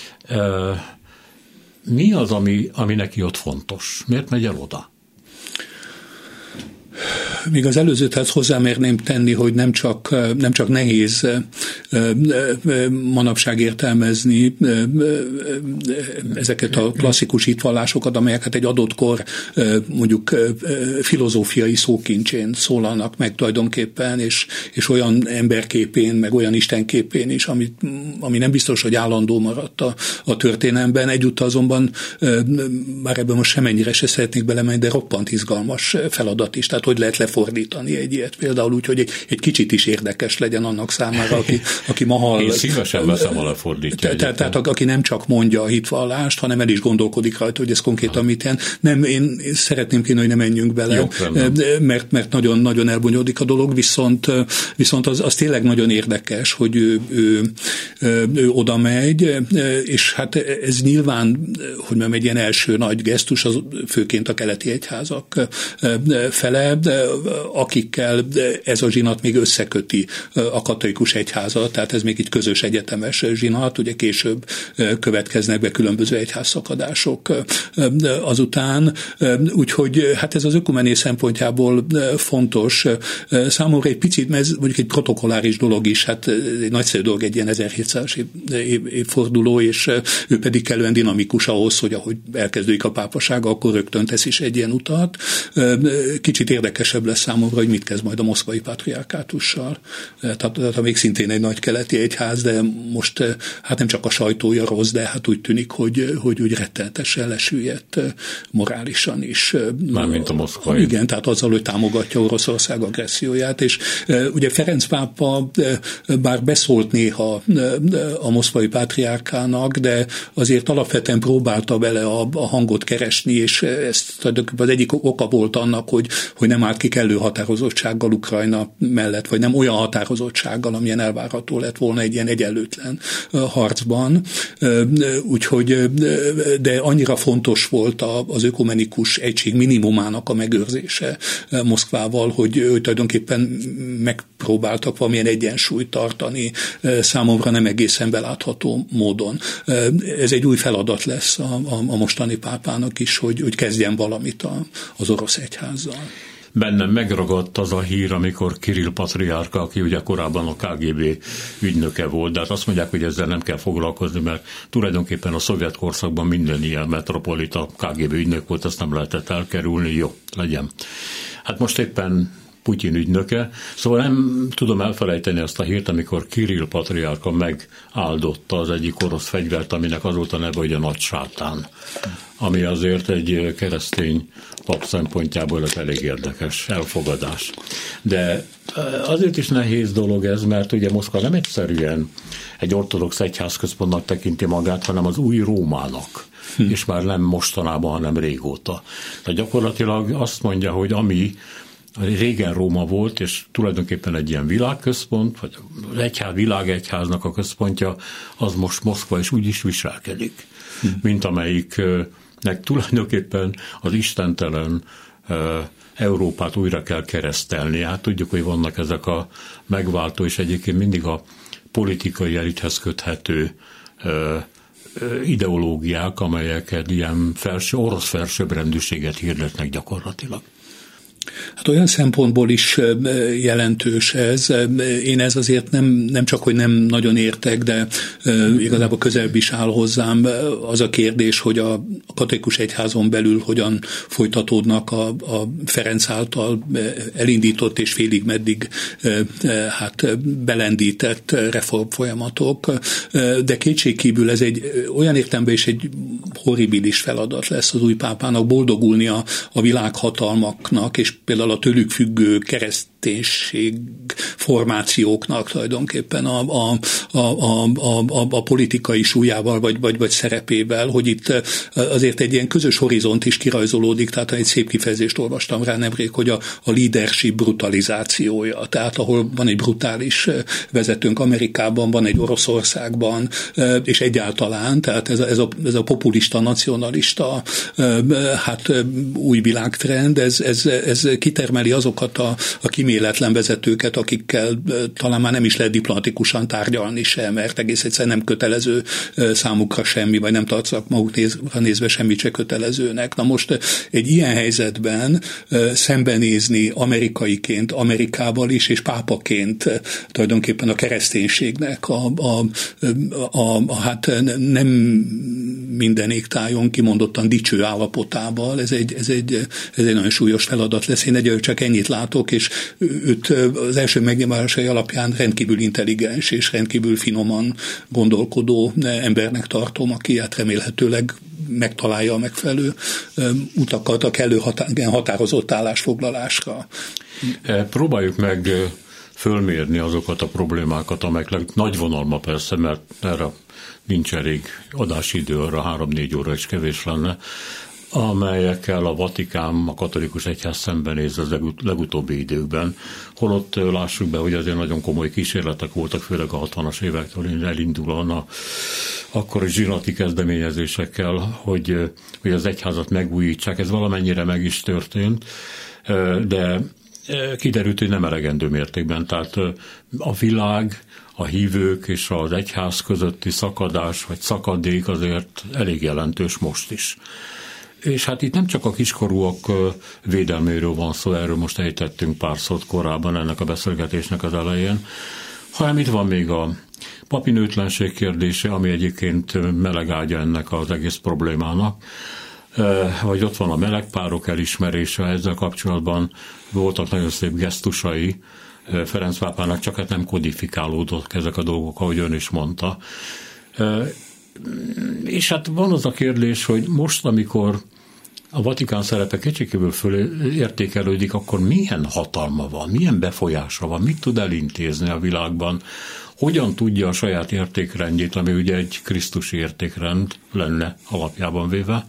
Mi az, ami neki ott fontos? Miért megy el oda? Még az előzőt hozzámerném tenni, hogy nem csak nehéz manapság értelmezni ezeket a klasszikus hitvallásokat, amelyeket egy adott kor mondjuk filozófiai szókincsén szólalnak meg tulajdonképpen, és olyan emberképén, meg olyan istenképén is, ami nem biztos, hogy állandó maradt a történelemben. Egyúttal azonban, bár ebben most semennyire se szeretnék belemenni, de roppant izgalmas feladat is. Tehát hogy lehet lefordítani egy ilyet? Például úgy, hogy egy kicsit is érdekes legyen annak számára, aki ma hall. Én szívesen veszem a lefordítja. Tehát aki nem csak mondja a hitvallást, hanem el is gondolkodik rajta, hogy ez konkrétan mit jelent. Nem, én szeretném kéne, hogy ne menjünk bele, jó, mert nagyon elbonyolódik a dolog, viszont az tényleg nagyon érdekes, hogy ő oda megy, és hát ez nyilván, hogy mondjam, egy ilyen első nagy gesztus, az főként a keleti egyházak fele, akikkel ez a zsinat még összeköti a katolikus egyházat, tehát ez még egy közös egyetemes zsinat, ugye később következnek be különböző egyházszakadások azután, úgyhogy hát ez az ökumené szempontjából fontos. Számomra egy picit, ez mondjuk egy protokolláris dolog is, hát egy nagyszerű dolog, egy ilyen 1700-as évforduló, és ő pedig kellően dinamikus ahhoz, hogy ahogy elkezdődik a pápasága, akkor rögtön tesz is egy ilyen utat. Kicsit érdekesebb lesz számomra, hogy mit kezd majd a moszkvai patriárkátussal. Tehát még szintén egy nagy keleti egyház, de most hát nem csak a sajtója rossz, de hát úgy tűnik, hogy úgy rettenetesen lesüllyedt morálisan is. Mármint a moszkvai. Igen, tehát azzal, hogy támogatja Oroszország agresszióját, és ugye Ferenc pápa bár beszólt néha a moszkvai pátriárkának, de azért alapvetően próbálta vele a hangot keresni, és ez az egyik oka volt annak, hogy nem állt ki kellő határozottsággal Ukrajna mellett, vagy nem olyan határozottsággal, amilyen elvárható lett volna egy ilyen egyenlőtlen harcban. Úgyhogy, de annyira fontos volt az ökumenikus egység minimumának a megőrzése Moszkvával, hogy tulajdonképpen megpróbáltak valamilyen egyensúlyt tartani, számomra nem egészen belátható módon. Ez egy új feladat lesz a mostani pápának is, hogy kezdjen valamit az orosz egyházzal. Bennem megragadt az a hír, amikor Kirill patriárka, aki ugye korábban a KGB ügynöke volt, de hát azt mondják, hogy ezzel nem kell foglalkozni, mert tulajdonképpen a szovjet korszakban minden ilyen metropolita KGB ügynök volt, azt nem lehetett elkerülni, jó, legyen. Hát most éppen Putyin ügynöke, szóval nem tudom elfelejteni azt a hírt, amikor Kirill patriárka megáldotta az egyik orosz fegyvert, aminek az volt a neve, hogy a nagy sátán, ami azért egy keresztény pap szempontjából egy elég érdekes elfogadás. De azért is nehéz dolog ez, mert ugye Moszkva nem egyszerűen egy ortodox egyházközpontnak tekinti magát, hanem az új Rómának, és már nem mostanában, hanem régóta. De gyakorlatilag azt mondja, hogy ami régen Róma volt, és tulajdonképpen egy ilyen világközpont, vagy világegyháznak a központja, az most Moszkva, és úgy is viselkedik, mint amelyiknek tulajdonképpen az istentelen Európát újra kell keresztelni. Hát tudjuk, hogy vannak ezek a megváltó, és egyébként mindig a politikai elithez köthető ideológiák, amelyeket ilyen orosz felsőbbrendűséget hirdetnek gyakorlatilag. Hát olyan szempontból is jelentős ez. Én ez azért nem csak, hogy nem nagyon értek, de igazából közelebb is áll hozzám az a kérdés, hogy a katolikus egyházon belül hogyan folytatódnak a Ferenc által elindított és félig meddig belendített reformfolyamatok, de kétségkívül ez egy olyan értelemben is egy horribilis feladat lesz az új pápának, boldogulni a világhatalmaknak, és például a tőlük függő kereszténység formációknak tulajdonképpen a politikai súlyával vagy szerepével, hogy itt azért egy ilyen közös horizont is kirajzolódik, tehát egy szép kifejezést olvastam rá nemrég, hogy a leadership brutalizációja, tehát ahol van egy brutális vezetőnk Amerikában, van egy Oroszországban, és egyáltalán, tehát ez a populista, nacionalista új világtrend, ez kitermeli azokat a kíméletlen vezetőket, akikkel talán már nem is lehet diplomatikusan tárgyalni sem, mert egész egyszerűen nem kötelező számukra semmi, vagy nem tartsak magukra nézve semmit se kötelezőnek. Na most egy ilyen helyzetben szembenézni amerikaiként, Amerikával is, és pápaként tulajdonképpen a kereszténységnek nem minden égtájon kimondottan dicső állapotával, ez egy nagyon súlyos feladat lesz. Én egyelőre csak ennyit látok, és őt az első megnyilvánulásai alapján rendkívül intelligens és rendkívül finoman gondolkodó embernek tartom, aki hát remélhetőleg megtalálja a megfelelő utakat a kellő határozott állásfoglalásra. Próbáljuk meg fölmérni azokat a problémákat, amelyek nagy vonalma persze, mert erre nincs elég adásidő, arra 3-4 óra is kevés lenne, amelyekkel a Vatikán, a katolikus egyház szembenéz az legutóbbi időkben. Holott lássuk be, hogy azért nagyon komoly kísérletek voltak, főleg a 60-as évektől elindulóan akkori zsinati kezdeményezésekkel, hogy az egyházat megújítsák. Ez valamennyire meg is történt, de kiderült, hogy nem elegendő mértékben. Tehát a világ, a hívők és az egyház közötti szakadás vagy szakadék azért elég jelentős most is. És hát itt nem csak a kiskorúak védelméről van szó, erről most ejtettünk pár szót korábban ennek a beszélgetésnek az elején, hanem itt van még a papinőtlenség kérdése, ami egyébként melegágya ennek az egész problémának, vagy ott van a melegpárok elismerése, ezzel kapcsolatban voltak nagyon szép gesztusai Ferenc pápának, csak hát nem kodifikálódott ezek a dolgok, ahogy ön is mondta. És hát van az a kérdés, hogy most, amikor a Vatikán szerepe kétségkívül fölértékelődik, akkor milyen hatalma van, milyen befolyása van, mit tud elintézni a világban, hogyan tudja a saját értékrendjét, ami ugye egy krisztusi értékrend lenne alapjában véve,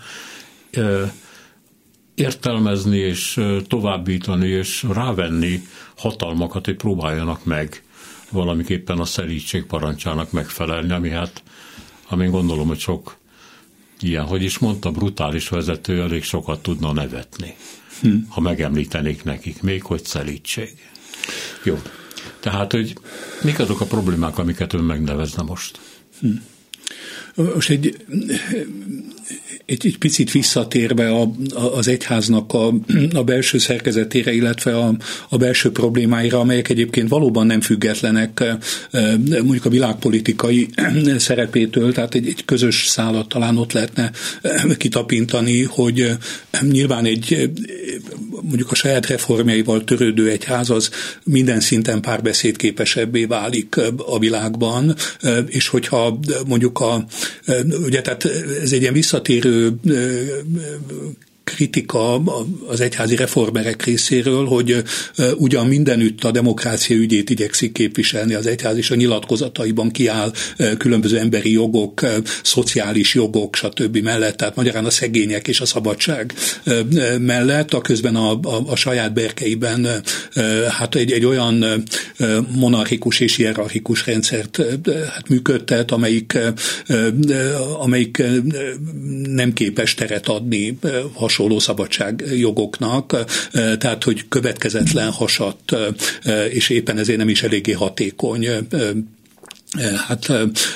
értelmezni és továbbítani és rávenni hatalmakat, hogy próbáljanak meg valamiképpen a szelídség parancsának megfelelni, ami hát, amin gondolom, hogy sok ilyen, hogy is mondta, brutális vezető elég sokat tudna nevetni, ha megemlítenék nekik, még hogy szelídség. Jó. Tehát, hogy mik azok a problémák, amiket ön megnevezne most? Most egy picit visszatérve az egyháznak a belső szerkezetére, illetve a belső problémáira, amelyek egyébként valóban nem függetlenek mondjuk a világpolitikai szerepétől, tehát egy közös szálat talán ott lehetne kitapintani, hogy nyilván mondjuk a saját reformjaival törődő egyház az minden szinten párbeszédképesebbé válik a világban, és hogyha mondjuk ugye tehát ez egy ilyen visszatérő kritika az egyházi reformerek részéről, hogy ugyan mindenütt a demokrácia ügyét igyekszik képviselni az egyház, és a nyilatkozataiban kiáll különböző emberi jogok, szociális jogok, stb. Mellett, tehát magyarán a szegények és a szabadság mellett, a közben a saját berkeiben hát egy olyan monarchikus és hierarchikus rendszert hát működtet, amelyik nem képes teret adni hasonló szabadságjogoknak, tehát hogy következetlen, hasadt, és éppen ezért nem is eléggé hatékony hát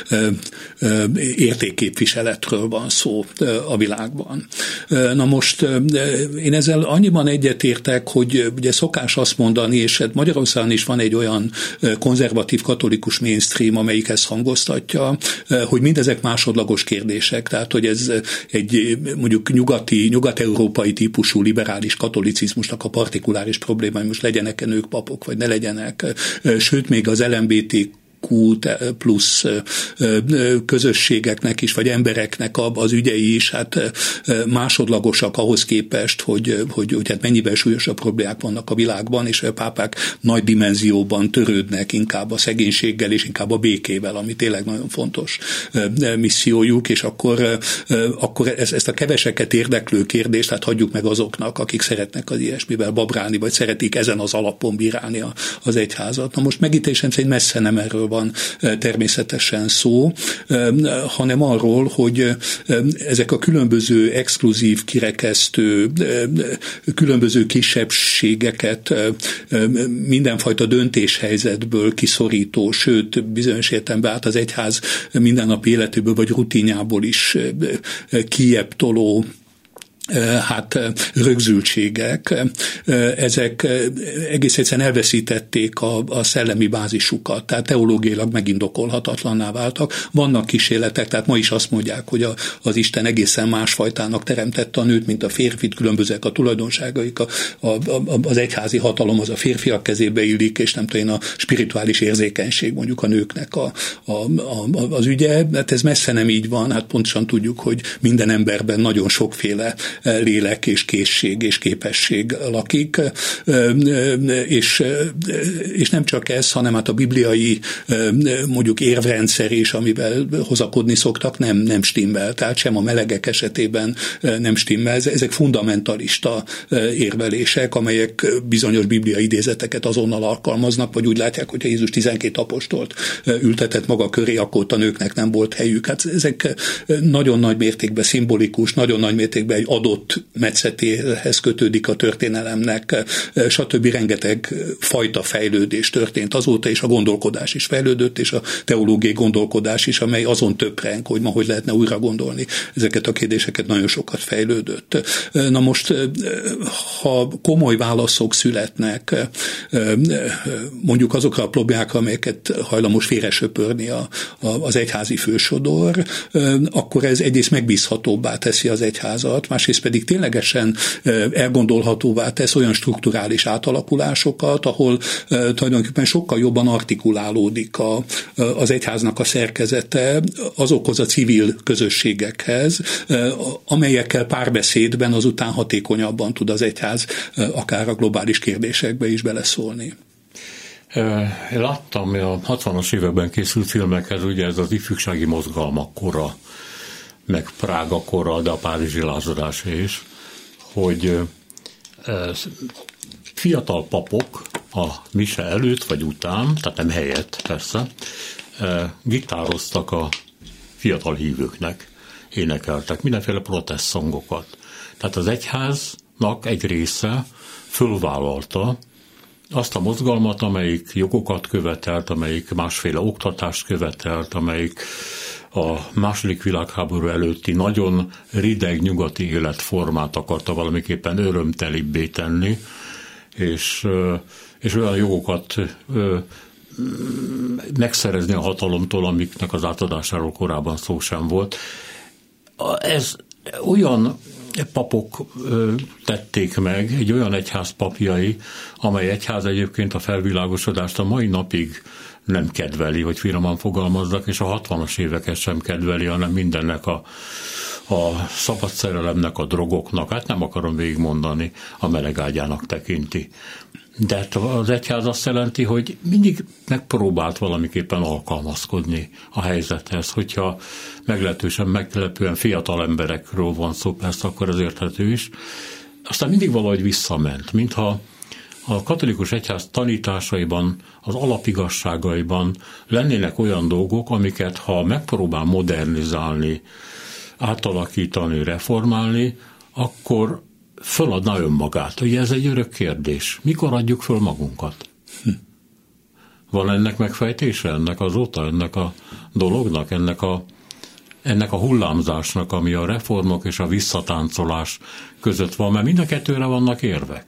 értékképviseletről van szó a világban. Na most én ezzel annyiban egyetértek, hogy ugye szokás azt mondani, és hát Magyarországon is van egy olyan konzervatív katolikus mainstream, amelyik ezt hangoztatja, hogy mindezek másodlagos kérdések, tehát hogy ez egy mondjuk nyugat-európai típusú liberális katolicizmusnak a partikuláris probléma, hogy most legyenek-e nők papok, vagy ne legyenek, sőt még az LMBT plusz közösségeknek is, vagy embereknek az ügyei is hát másodlagosak ahhoz képest, hogy hát mennyivel súlyosabb problémák vannak a világban, és a pápák nagy dimenzióban törődnek inkább a szegénységgel, és inkább a békével, ami tényleg nagyon fontos missziójuk, és akkor ezt a keveseket érdeklő kérdést hát hagyjuk meg azoknak, akik szeretnek az ilyesmivel babrálni, vagy szeretik ezen az alapon bírálni az egyházat. Na most megítélésem szerint messze nem erről van természetesen szó, hanem arról, hogy ezek a különböző exkluzív, kirekesztő, különböző kisebbségeket mindenfajta döntéshelyzetből kiszorító, sőt, bizonyos értelemben át az egyház mindennapi életéből vagy rutinjából is kijjebb toló hát rögzültségek, ezek egész egyszerűen elveszítették a szellemi bázisukat, tehát teológiailag megindokolhatatlanná váltak. Vannak kísérletek, tehát ma is azt mondják, hogy az Isten egészen másfajtának teremtette a nőt, mint a férfit, különbözőek a tulajdonságaik, az egyházi hatalom az a férfiak kezébe illik, és nem tudom én, a spirituális érzékenység mondjuk a nőknek az ügye, hát ez messze nem így van, hát pontosan tudjuk, hogy minden emberben nagyon sokféle lélek és készség és képesség lakik, és nem csak ez, hanem hát a bibliai mondjuk érvrendszer is, amivel hozakodni szoktak, nem stimmel, tehát sem a melegek esetében nem stimmel. Ezek fundamentalista érvelések, amelyek bizonyos bibliai idézeteket azonnal alkalmaznak, vagy úgy látják, hogyha Jézus 12 apostolt ültetett maga köré, akkor a nőknek nem volt helyük. Hát ezek nagyon nagy mértékben szimbolikus, nagyon nagy mértékben egy adott metszetéhez kötődik a történelemnek, stb. Rengeteg fajta fejlődés történt azóta, és a gondolkodás is fejlődött, és a teológiai gondolkodás is, amely azon töpreng, hogy ma hogy lehetne újra gondolni ezeket a kérdéseket, nagyon sokat fejlődött. Na most, ha komoly válaszok születnek, mondjuk azokra a problémákra, amelyeket hajlamos félresöpörni az egyházi fősodor, akkor ez egyrészt megbízhatóbbá teszi az egyházat, másrészt pedig ténylegesen elgondolhatóvá tesz olyan strukturális átalakulásokat, ahol tulajdonképpen sokkal jobban artikulálódik az egyháznak a szerkezete azokhoz a civil közösségekhez, amelyekkel párbeszédben azután hatékonyabban tud az egyház akár a globális kérdésekbe is beleszólni. Én láttam a 60-as években készült filmekhez, ugye ez az ifjúsági mozgalmak kora, meg Prága kora, de a párizsi lázadás is, hogy fiatal papok a mise előtt vagy után, tehát nem helyett persze, gitároztak a fiatal hívőknek, énekeltek mindenféle protest szongokat. Tehát az egyháznak egy része fölvállalta azt a mozgalmat, amelyik jogokat követelt, amelyik másféle oktatást követelt, amelyik a második világháború előtti nagyon rideg nyugati életformát akarta valamiképpen örömtelibbé tenni, és olyan jogokat megszerezni a hatalomtól, amiknek az átadásáról korábban szó sem volt. Ez olyan papok tették meg, egy olyan egyház papjai, amely egyház egyébként a felvilágosodást a mai napig nem kedveli, hogy finoman fogalmazzak, és a 60-as éveket sem kedveli, hanem mindennek a a szabad szerelemnek, a drogoknak, hát nem akarom végigmondani, a melegágyának tekinti. De az egyház azt jelenti, hogy mindig megpróbált valamiképpen alkalmazkodni a helyzethez, hogyha meglepően fiatal emberekről van szó, persze akkor ez érthető is. Aztán mindig valahogy visszament, mintha a katolikus egyház tanításaiban, az alapigasságaiban lennének olyan dolgok, amiket ha megpróbál modernizálni, átalakítani, reformálni, akkor föladna önmagát. Ugye ez egy örök kérdés. Mikor adjuk föl magunkat? Van ennek megfejtése, ennek azóta, ennek a dolognak, ennek a hullámzásnak, ami a reformok és a visszatáncolás között van, mert mind a kettőre vannak érvek.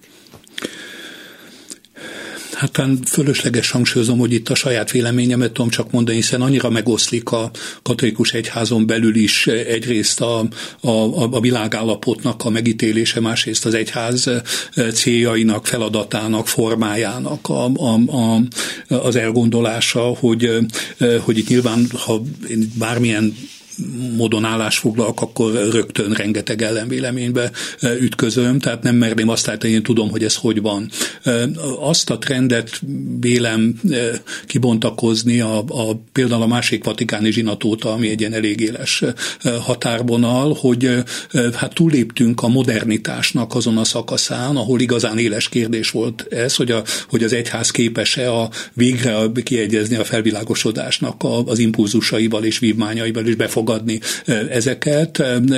Hát fölösleges hangsúlyozom, hogy itt a saját véleményemet tudom csak mondani, hiszen annyira megoszlik a katolikus egyházon belül is egyrészt a világállapotnak a megítélése, másrészt az egyház céljainak, feladatának, formájának az elgondolása, hogy itt nyilván, ha bármilyen módon állásfoglalok, akkor rögtön rengeteg ellenvéleménybe ütközöm, tehát nem merném azt állítani, én tudom, hogy ez hogy van. Azt a trendet vélem kibontakozni például a második vatikáni zsinat óta, ami egy ilyen elég éles határvonal, hogy hát túlléptünk a modernitásnak azon a szakaszán, ahol igazán éles kérdés volt ez, hogy az egyház képes-e végre kiegyezni a felvilágosodásnak az impulzusaival és vívmányaival, és befogadni ezeket,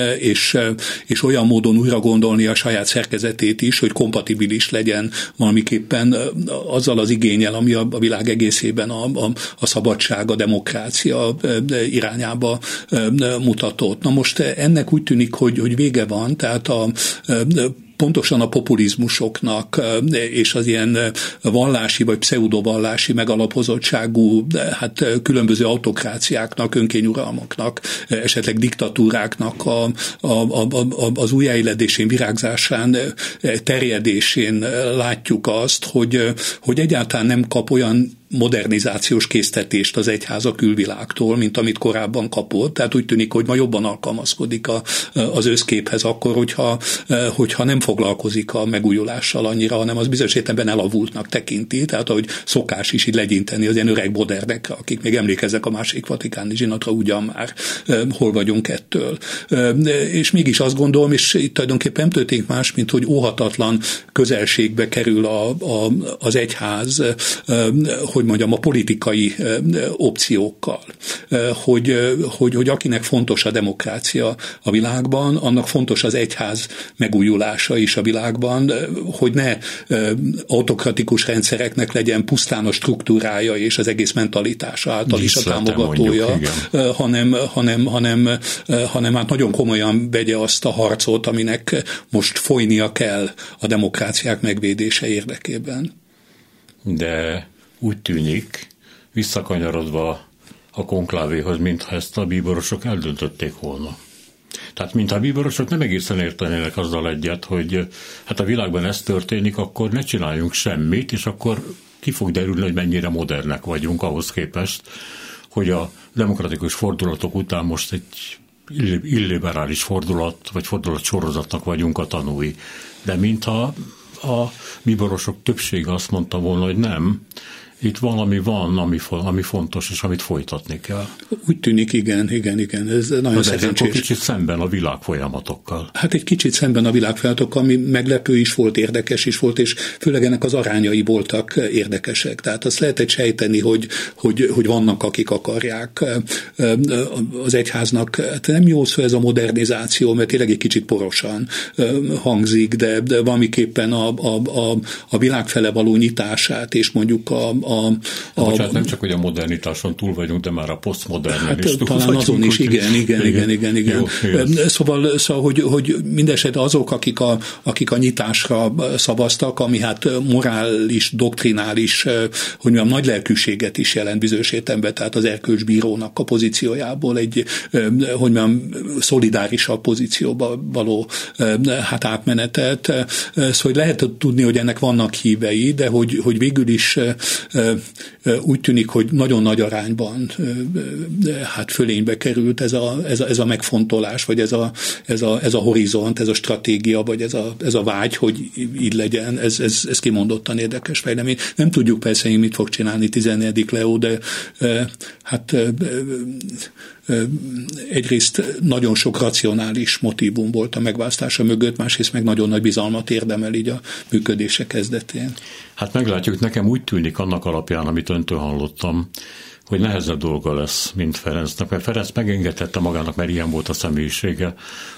és olyan módon újra gondolni a saját szerkezetét is, hogy kompatibilis legyen valamiképpen azzal az igénnyel, ami a világ egészében a szabadság, a demokrácia irányába mutatott. Na most ennek úgy tűnik, hogy vége van, tehát pontosan a populizmusoknak és az ilyen vallási vagy pseudovallási megalapozottságú, hát különböző autokráciáknak, önkényuralmaknak, esetleg diktatúráknak az újjáéledésén, virágzásán, terjedésén látjuk azt, hogy egyáltalán nem kap olyan modernizációs késztetést az egyház a külvilágtól, mint amit korábban kapott. Tehát úgy tűnik, hogy ma jobban alkalmazkodik az összképhez akkor, hogyha nem foglalkozik a megújulással annyira, hanem az bizonyos értelemben elavultnak tekinti. Tehát ahogy szokás is így legyinteni az ilyen öreg modernekre, akik még emlékeznek a második vatikáni zsinatra, ugyan már hol vagyunk ettől. És mégis azt gondolom, és itt tulajdonképpen nem történik más, mint hogy óhatatlan közelségbe kerül az egyház, hogy mondjam, a politikai opciókkal, hogy akinek fontos a demokrácia a világban, annak fontos az egyház megújulása is a világban, hogy ne autokratikus rendszereknek legyen pusztán a struktúrája és az egész mentalitása által is a támogatója, hanem hát nagyon komolyan vegye azt a harcot, aminek most folynia kell a demokráciák megvédése érdekében. De úgy tűnik, visszakanyarodva a konklávéhoz, mintha ezt a bíborosok eldöntötték volna. Tehát mintha a bíborosok nem egészen értenének azzal egyet, hogy hát a világban ez történik, akkor ne csináljunk semmit, és akkor ki fog derülni, hogy mennyire modernek vagyunk ahhoz képest, hogy a demokratikus fordulatok után most egy illiberális fordulat, vagy fordulat sorozatnak vagyunk a tanúi. De mintha a bíborosok többsége azt mondta volna, hogy nem, itt valami van, ami fontos, és amit folytatni kell. Úgy tűnik, igen. Ez nagyon szerencsés. Kicsit szemben a világ folyamatokkal. Hát egy kicsit szemben a világ folyamatokkal, ami meglepő is volt, érdekes is volt, és főleg ennek az arányai voltak érdekesek. Tehát azt lehetett sejteni, hogy vannak, akik akarják az egyháznak. Hát nem jó szó ez a modernizáció, mert tényleg egy kicsit porosan hangzik, de valamiképpen a világ fele való nyitását, és mondjuk bocsánat, nem csak, hogy a modernitáson túl vagyunk, de már a posztmodernen is túl talán vagyunk. Azon is, igen. Jó, szóval hogy mindesetre azok, akik a nyitásra szavaztak, ami hát morális, doktrinális, hogy mondjam, nagy lelkűséget is jelent bizonyos értelemben, tehát az erkölcsbírónak a pozíciójából egy, hogy mondjam, szolidárisabb pozícióba való hát átmenetet. Szóval lehet tudni, hogy ennek vannak hívei, de hogy végül is úgy tűnik, hogy nagyon nagy arányban hát fölénybe került ez a megfontolás, vagy ez a horizont, ez a stratégia, vagy ez a vágy, hogy így legyen, ez kimondottan érdekes fejlemény. Nem tudjuk persze, hogy mit fog csinálni 14. Leó, de hát egyrészt nagyon sok racionális motívum volt a megválasztása mögött, másrészt meg nagyon nagy bizalmat érdemel így a működése kezdetén. Hát meglátjuk, nekem úgy tűnik annak alapján, amit öntől hallottam, hogy nehezebb dolga lesz, mint Ferencnek, mert Ferenc megengedhette magának, mert ilyen volt a személyisége,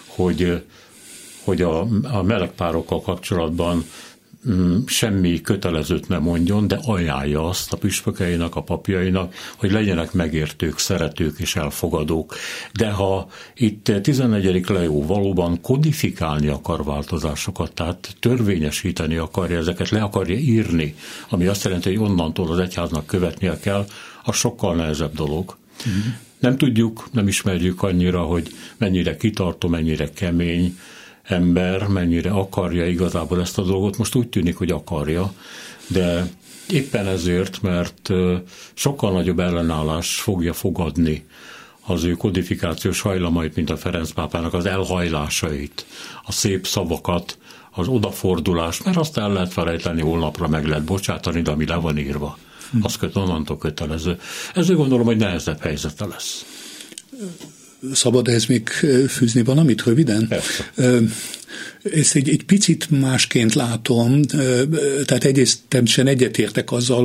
hogy a melegpárokkal kapcsolatban semmi kötelezőt nem mondjon, de ajánlja azt a püspökeinek, a papjainak, hogy legyenek megértők, szeretők és elfogadók. De ha itt 14. Leó valóban kodifikálni akar változásokat, tehát törvényesíteni akarja ezeket, le akarja írni, ami azt jelenti, hogy onnantól az egyháznak követnie kell, az sokkal nehezebb dolog. Nem tudjuk, nem ismerjük annyira, hogy mennyire kitartó, mennyire kemény ember, mennyire akarja igazából ezt a dolgot. Most úgy tűnik, hogy akarja, de éppen ezért, mert sokkal nagyobb ellenállás fogja fogadni az ő kodifikációs hajlamait, mint a Ferenc pápának az elhajlásait, a szép szavakat, az odafordulást, mert azt el lehet felejteni, holnapra meg lehet bocsátani, de ami le van írva, az onnantól kötelező. Ezért gondolom, hogy nehezebb helyzete lesz. Szabad ehhez még fűzni valamit röviden? Persze. Ezt egy picit másként látom, tehát egyrészt természetesen egyetértek azzal,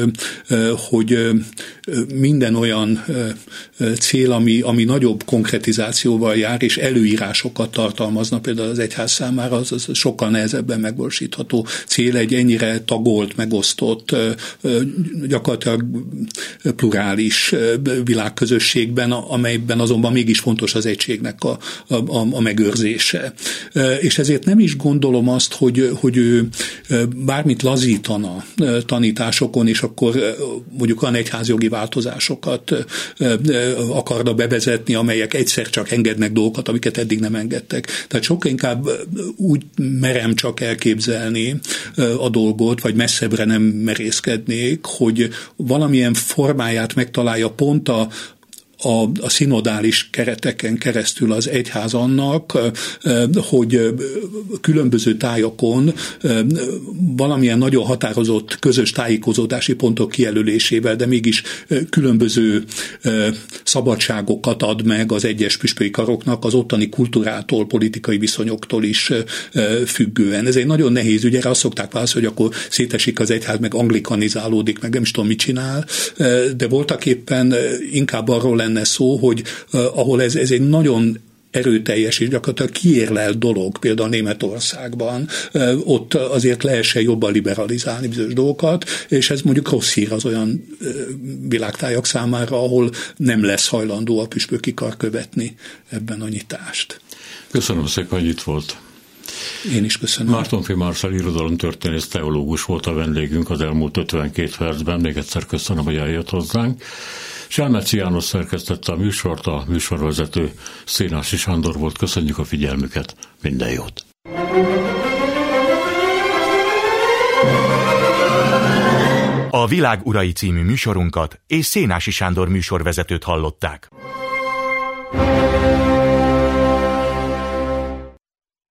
hogy minden olyan cél, ami nagyobb konkretizációval jár, és előírásokat tartalmazna például az egyház számára, az sokkal nehezebben megvalósítható cél egy ennyire tagolt, megosztott, gyakorlatilag plurális világközösségben, amelyben azonban mégis fontos az egységnek a megőrzése. És ezért nem is gondolom azt, hogy ő bármit lazítana tanításokon, és akkor mondjuk olyan egyházjogi változásokat akarna bevezetni, amelyek egyszer csak engednek dolgokat, amiket eddig nem engedtek. Tehát sokkal inkább úgy merem csak elképzelni a dolgot, vagy messzebbre nem merészkednék, hogy valamilyen formáját megtalálja pont a szinodális kereteken keresztül az egyház annak, hogy különböző tájakon valamilyen nagyon határozott közös tájékozódási pontok kijelölésével, de mégis különböző szabadságokat ad meg az egyes püspöki karoknak az ottani kultúrától, politikai viszonyoktól is függően. Ez egy nagyon nehéz ügy, erre azt szokták válaszolni, hogy akkor szétesik az egyház, meg anglikanizálódik, meg nem is tudom, mit csinál, de voltak éppen inkább arról lenne szó, hogy ahol ez egy nagyon erőteljes és gyakorlatilag kiérlelt dolog, például Németországban, ott azért lehessen jobban liberalizálni bizonyos dolgokat, és ez mondjuk rossz hír az olyan világtájak számára, ahol nem lesz hajlandó a püspöki kar követni ebben a nyitást. Köszönöm szépen, hogy itt volt. Én is köszönöm. Márton-Fi Marcell irodalomtörténész teológus volt a vendégünk az elmúlt 52 percben. Még egyszer köszönöm, hogy eljött hozzánk. Selmeci János szerkesztette a műsort, a műsorvezető Szénási Sándor volt. Köszönjük a figyelmüket, minden jót! A Világ urai című műsorunkat és Szénási Sándor műsorvezetőt hallották.